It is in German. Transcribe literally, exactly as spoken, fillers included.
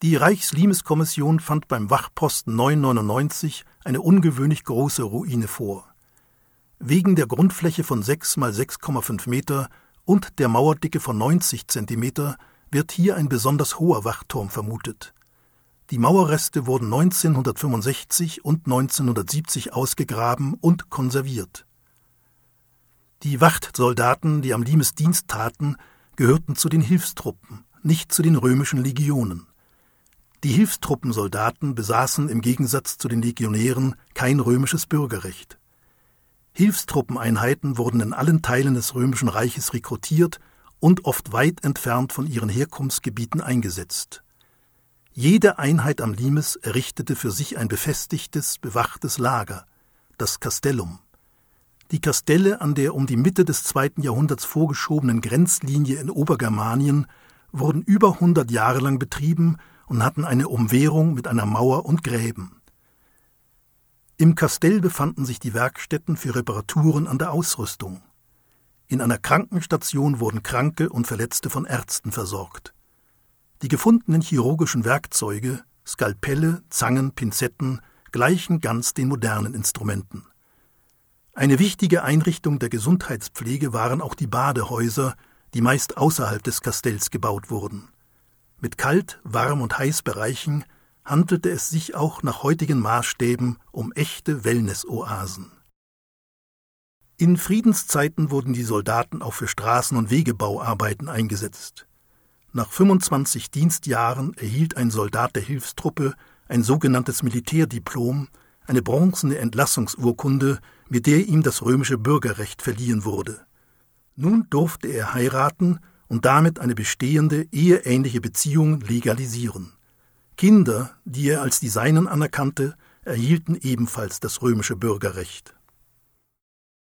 Die Reichslimeskommission fand beim Wachposten neunhundertneunundneunzig eine ungewöhnlich große Ruine vor. Wegen der Grundfläche von sechs mal sechs Komma fünf Meter und der Mauerdicke von neunzig Zentimeter wird hier ein besonders hoher Wachturm vermutet. Die Mauerreste wurden neunzehnhundertfünfundsechzig und neunzehnhundertsiebzig ausgegraben und konserviert. Die Wachtsoldaten, die am Limes Dienst taten, gehörten zu den Hilfstruppen, nicht zu den römischen Legionen. Die Hilfstruppensoldaten besaßen im Gegensatz zu den Legionären kein römisches Bürgerrecht. Hilfstruppeneinheiten wurden in allen Teilen des Römischen Reiches rekrutiert und oft weit entfernt von ihren Herkunftsgebieten eingesetzt. Jede Einheit am Limes errichtete für sich ein befestigtes, bewachtes Lager, das Castellum. Die Kastelle an der um die Mitte des zweiten Jahrhunderts vorgeschobenen Grenzlinie in Obergermanien wurden über hundert Jahre lang betrieben und hatten eine Umwehrung mit einer Mauer und Gräben. Im Kastell befanden sich die Werkstätten für Reparaturen an der Ausrüstung. In einer Krankenstation wurden Kranke und Verletzte von Ärzten versorgt. Die gefundenen chirurgischen Werkzeuge, Skalpelle, Zangen, Pinzetten, gleichen ganz den modernen Instrumenten. Eine wichtige Einrichtung der Gesundheitspflege waren auch die Badehäuser, die meist außerhalb des Kastells gebaut wurden. Mit Kalt-, Warm- und Heißbereichen handelte es sich auch nach heutigen Maßstäben um echte Wellness-Oasen. In Friedenszeiten wurden die Soldaten auch für Straßen- und Wegebauarbeiten eingesetzt. Nach fünfundzwanzig Dienstjahren erhielt ein Soldat der Hilfstruppe ein sogenanntes Militärdiplom, eine bronzene Entlassungsurkunde, mit der ihm das römische Bürgerrecht verliehen wurde. Nun durfte er heiraten und damit eine bestehende, eheähnliche Beziehung legalisieren. Kinder, die er als die seinen anerkannte, erhielten ebenfalls das römische Bürgerrecht.